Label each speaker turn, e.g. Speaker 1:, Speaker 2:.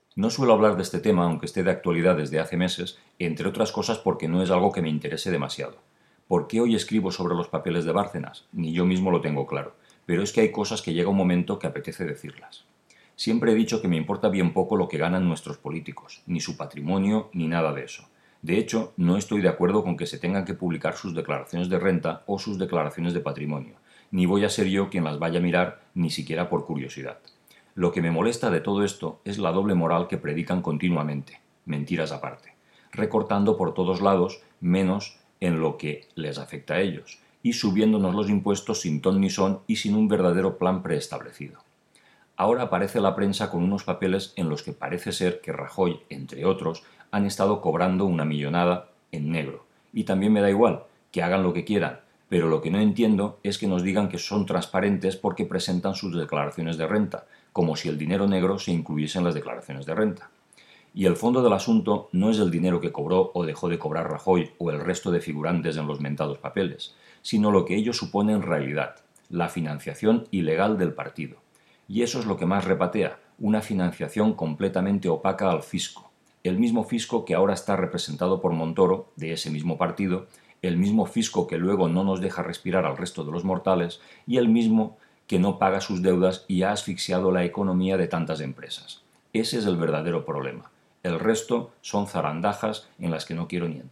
Speaker 1: No suelo hablar de este tema, aunque esté de actualidad desde hace meses, entre otras cosas porque no es algo que me interese demasiado. ¿Por qué hoy escribo sobre los papeles de Bárcenas? Ni yo mismo lo tengo claro, pero es que hay cosas que llega un momento que apetece decirlas. Siempre he dicho que me importa bien poco lo que ganan nuestros políticos, ni su patrimonio, ni nada de eso. De hecho, no estoy de acuerdo con que se tengan que publicar sus declaraciones de renta o sus declaraciones de patrimonio, ni voy a ser yo quien las vaya a mirar ni siquiera por curiosidad. Lo que me molesta de todo esto es la doble moral que predican continuamente, mentiras aparte, recortando por todos lados menos en lo que les afecta a ellos, y subiéndonos los impuestos sin ton ni son y sin un verdadero plan preestablecido. Ahora aparece la prensa con unos papeles en los que parece ser que Rajoy, entre otros, han estado cobrando una millonada en negro. Y también me da igual, que hagan lo que quieran, pero lo que no entiendo es que nos digan que son transparentes porque presentan sus declaraciones de renta, como si el dinero negro se incluyese en las declaraciones de renta. Y el fondo del asunto no es el dinero que cobró o dejó de cobrar Rajoy o el resto de figurantes en los mentados papeles, sino lo que ello supone en realidad, la financiación ilegal del partido. Y eso es lo que más repatea, una financiación completamente opaca al fisco. El mismo fisco que ahora está representado por Montoro, de ese mismo partido, el mismo fisco que luego no nos deja respirar al resto de los mortales y el mismo que no paga sus deudas y ha asfixiado la economía de tantas empresas. Ese es el verdadero problema. El resto son zarandajas en las que no quiero ni entrar.